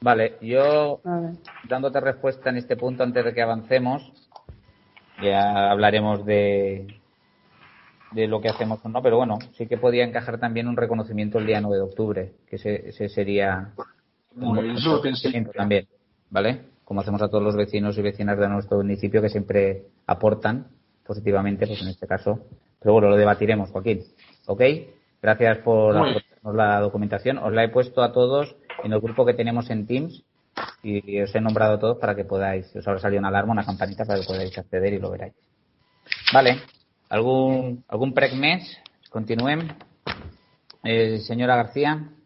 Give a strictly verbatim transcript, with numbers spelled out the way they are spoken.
Vale, yo dándote respuesta en este punto antes de que avancemos, ya hablaremos de de lo que hacemos o no, pero bueno, sí que podía encajar también un reconocimiento el día nueve de octubre, que ese, ese sería un Bueno, eso lo pensé. reconocimiento también, ¿vale? Como hacemos a todos los vecinos y vecinas de nuestro municipio que siempre aportan positivamente, pues en este caso. Pero bueno, lo debatiremos, Joaquín. ¿Ok? Gracias por aportarnos la documentación. Os la he puesto a todos en el grupo que tenemos en Teams y os he nombrado a todos para que podáis, os habrá salido una alarma, una campanita para que podáis acceder y lo veráis. Vale. ¿Algún, algún prec mes? Continúen. Eh, señora García.